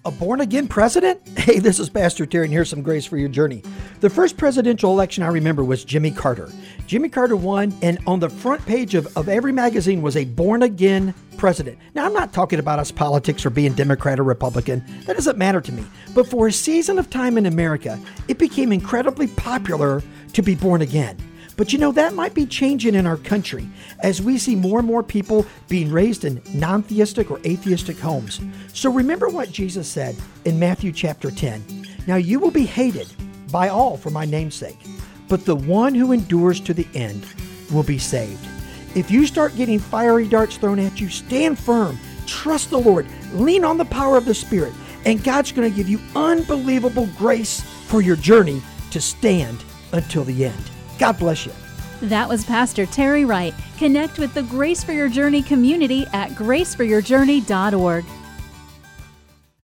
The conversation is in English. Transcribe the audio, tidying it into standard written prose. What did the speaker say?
A born-again president? Hey, this is Pastor Terry, and here's some grace for your journey. The first presidential election I remember was Jimmy Carter. Jimmy Carter won, and on the front page of every magazine was a born-again president. Now, I'm not talking about us politics or being Democrat or Republican. That doesn't matter to me. But for a season of time in America, it became incredibly popular to be born again. But you know, that might be changing in our country as we see more and more people being raised in non-theistic or atheistic homes. So remember what Jesus said in Matthew chapter 10. Now you will be hated by all for my name's sake, but the one who endures to the end will be saved. If you start getting fiery darts thrown at you, stand firm, trust the Lord, lean on the power of the Spirit, and God's going to give you unbelievable grace for your journey to stand until the end. God bless you. That was Pastor Terry Wright. Connect with the Grace for Your Journey community at graceforyourjourney.org.